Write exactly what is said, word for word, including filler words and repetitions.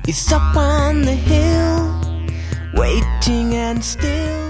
It's up on the hill, waiting and still.